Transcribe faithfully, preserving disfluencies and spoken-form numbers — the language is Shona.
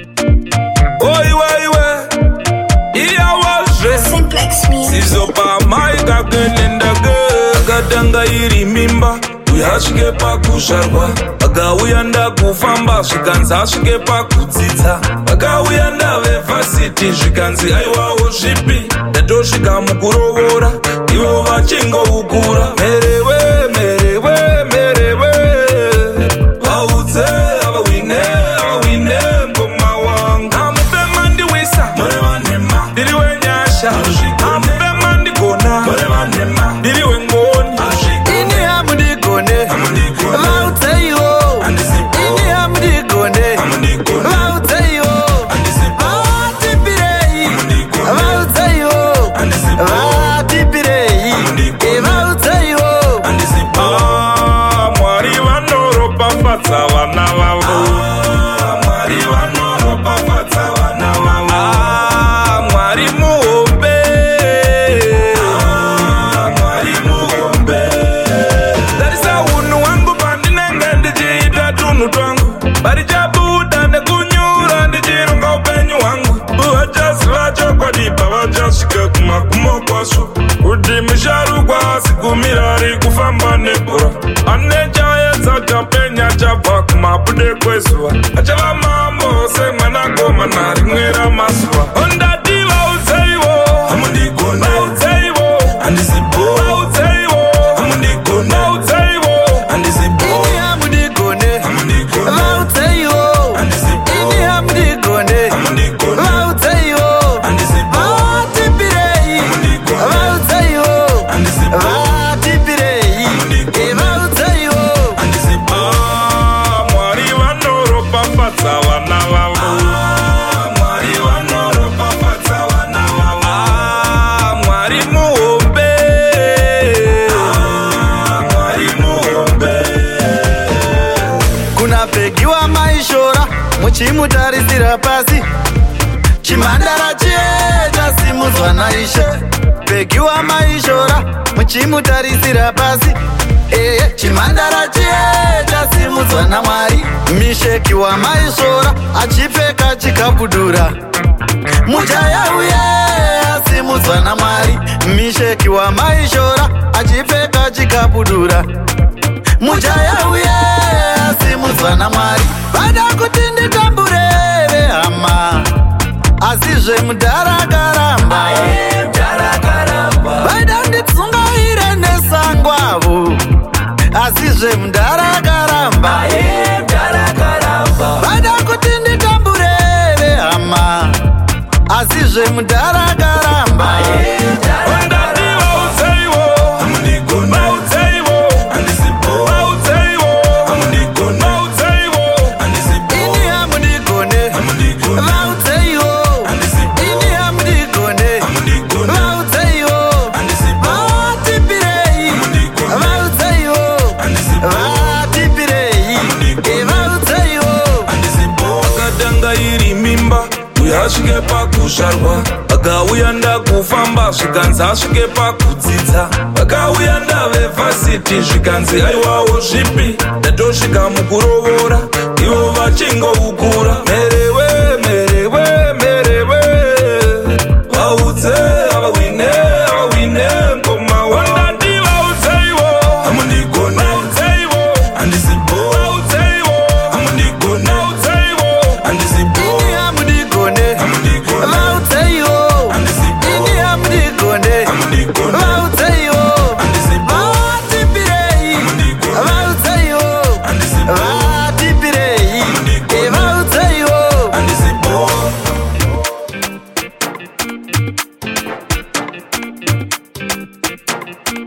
Oi, oi, oi. Iya washe. Simplex music. Sizopa maika kenenda ge. Kadanga iri mimba. Uyasvike pakuzvarwa. Akauya ndakufamba zvikanzi asvike pakudzidza. Akauya ndavevhasiti zvikanzi aiwawo zvipi. Ndatosvika mukurovora. Ivo vachingoukura. Merewe, merewe, merewe. Vaudze, avawine, avawine ngoma wangu. Amupema ndiwisa, mureva nema. Ndiri wenyasha, amupema ndigona, mureva nema. Ndiri wengoni, ini hamundigone, vaudze ivo. Ini hamundigone, vaudze ivo. Vatipirei, vaudze ivo. Vatipirei, vaudze ivo. Ah, Mwari vanoropafadza vana vavo. Mwari vanoropafadza vana vavo. Ah, Mwari muhombe. Ah, Mwari muhombe. Tarisa unhu wangu pandinenge ndichiita tunhu twangu. Parichabuda nekunyura ndichironga upenyu hwangu. Vachaziva chokwadi pavachasvika kumagumo kwazvo. Kuti musharukwa asikumira ari kufamba nebhora. Ane chaedza chapenya chabva kumabude kwezuva. Achava mambo semwanakomana rimwe ramazuva. Ondati vaudzeivo, vaudzeivo, vaudzeivo, vaudzeivo. Ini hamundigone, vaudze ivo. Ini hamundigone, vaudze ivo. Vatipirei, vaudze ivo. Vatipirei, vaudze ivo. Ah, Mwari vanoropafadza vana vavo. Mwari vanoropafadza vana vavo. Ah, Mwari muhombe. Ah, Mwari muhombe. Kuna bhegi wamaishora muchimutarisira pasi. Chimhandara chiye chasimudzwa naishe. Bhegi wamaishora muchimutarisira pasi. Eye chimhandara chiye chasimudzwa naMwari. Misheki wamaishora achipfeka chikabudura. Mujaya uye asimudzwa naMwari. Misheki wamaishora achipfeka chikabudura. Mujaya uye asimudzwa naMwari. Vada kuti nditambure vehama, asizve mudhara akaramba. Vada nditsungaire nesango avo, asizve mudhara akaramba. Vada kuti nditambure vehama, asizve mudhara akaramba. Ondati vaudzeivo, vaudzeivo, vaudzeivo, vaudzeivo. Ini hamundigone, vaudze ivo. Ini hamundigone, vaudze ivo. Vatipirei, vaudze ivo. Vatipirei, vaudze ivo. Akadanga iri mimba, uyasvike pakuzvarwa. Akauya ndakufamba zvikanzi asvike pakudzidza. Akauya ndavevhasiti zvikanzi aiwawo zvipi. Ndatosvika mukurovora, ivo vachingoukura. Merewe, merewe, merewe. Vaudze, avawine, avawine ngoma wangu. Ondati vaudzeivo, vaudzeivo, vaudzeivo, vaudzeivo. Ini hamundigone, vaudze ivo. Ini hamundigone, vaudze ivo. Vatipirei, vaudze ivo. Vatipirei, vaudze ivo.